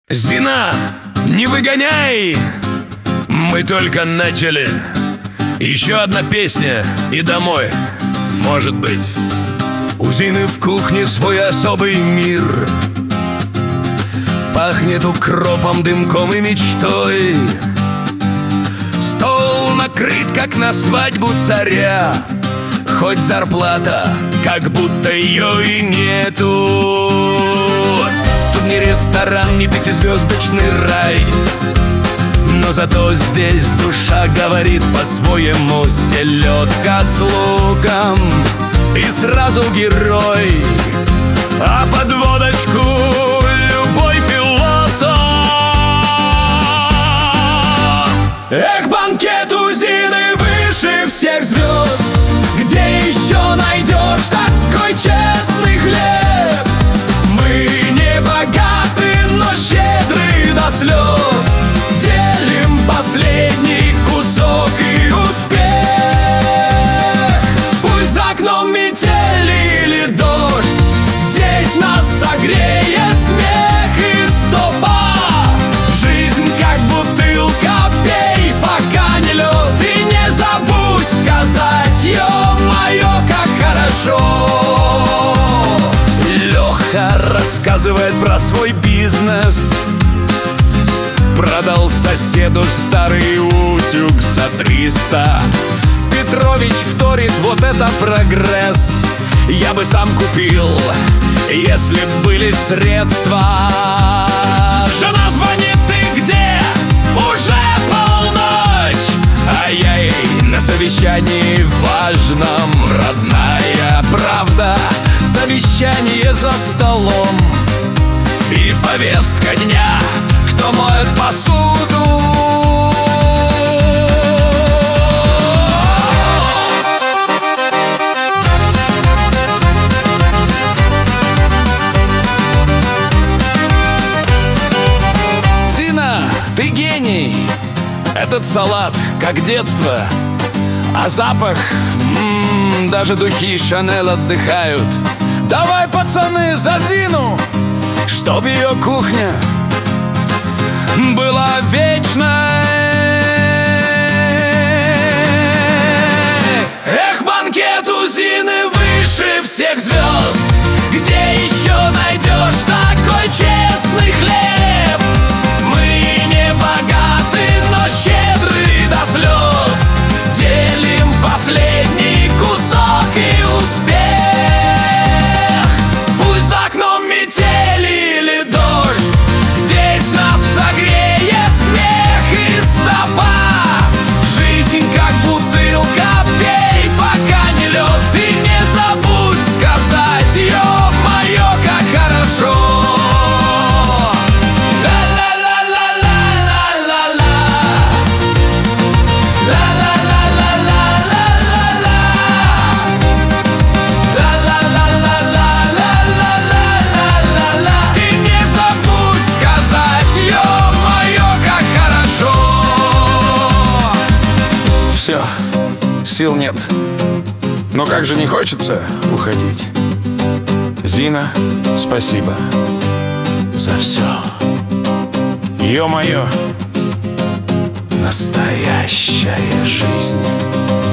Зина, не выгоняй! Мы только начали. Еще одна песня и домой, может быть. У Зины в кухне свой особый мир. Пахнет укропом, дымком и мечтой. Стол накрыт, как на свадьбу царя. Хоть зарплата, как будто ее и нету. Тут не ресторан, не пятизвездочный рай, но зато здесь душа говорит по-своему. Селедка с луком и сразу герой, а под водочку любой философ. Эх, банкет у Зины выше всех звезд. Где еще найдешь такой честный хлеб? Мы не богаты, но щедры до слез. Делим последний кусок и успех. Пусть за окном метель или дождь, здесь нас согреет смех и стопа. Жизнь как бутылка, пей, пока не лед. И не забудь сказать: ё-моё, как хорошо. Леха рассказывает про свой бизнес. Продал соседу старый утюг за 300. Петрович вторит: вот это прогресс. Я бы сам купил, если б были средства. Жена звонит: ты где? Уже полночь. А я ей на совещании важном: родная правда, совещание за столом и повестка дня: кто моет посуду. Зина, ты гений. Этот салат как детство, а запах, даже духи Шанель отдыхают. Давай, пацаны, за Зину, чтоб ее кухня была вечной. Эх, банкет у Зины выше всех звезд. Где еще найдешь такой честный хлеб? Мы не богаты, но щедры до слез. Делим последний кусок и успех. Пусть за окном метель или дождь, здесь нас согреет смех и стопа. Жизнь как бутылка, пей, пока не лед. И не забудь сказать: ё-моё, как хорошо. И не забудь сказать: ё-моё, как хорошо. Все, сил нет. Но как же не хочется уходить. Зина, спасибо за все. Ё-моё, настоящая жизнь.